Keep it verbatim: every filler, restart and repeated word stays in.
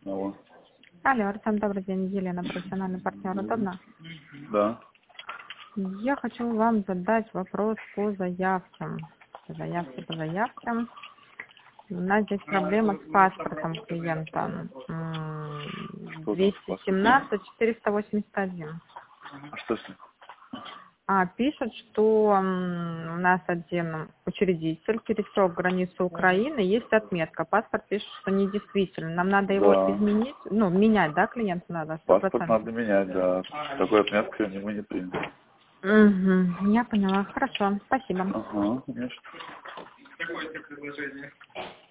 Алло. Алло, Артем, добрый день. Елена, профессиональный партнер. Удобно? Да. Я хочу вам задать вопрос по заявкам. По заявке, по заявкам. У нас здесь проблема с паспортом клиента. Что там с двести паспортом? семнадцать четыреста восемьдесят один. А что с ним? А, пишут, что м, у нас один учредитель пересек границу Украины, есть отметка. Паспорт пишет, что недействительно. Нам надо его Да. изменить, ну, менять, да, клиенту надо, сто Паспорт процентов. надо менять, да. Такой отметкой мы не примем. Угу, я поняла. Хорошо, спасибо. Ага, конечно.